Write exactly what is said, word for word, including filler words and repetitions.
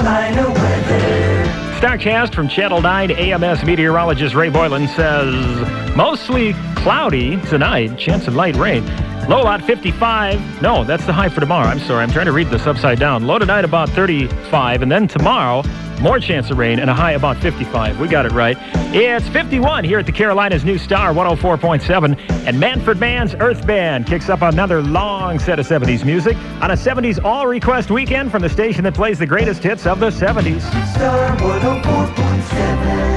Carolina weather. Starcast from Channel nine. A M S meteorologist Ray Boylan says mostly cloudy tonight, chance of light rain. Low about fifty-five. No, that's the high for tomorrow. I'm sorry, I'm trying to read this upside down. Low tonight about thirty-five, and then tomorrow, more chance of rain and a high about fifty-five. We got it right. It's fifty-one here at the Carolinas New Star one oh four point seven, and Manfred Mann's Earth Band kicks up another long set of seventies music on a seventies all-request weekend from the station that plays the greatest hits of the seventies. Star one oh four point seven.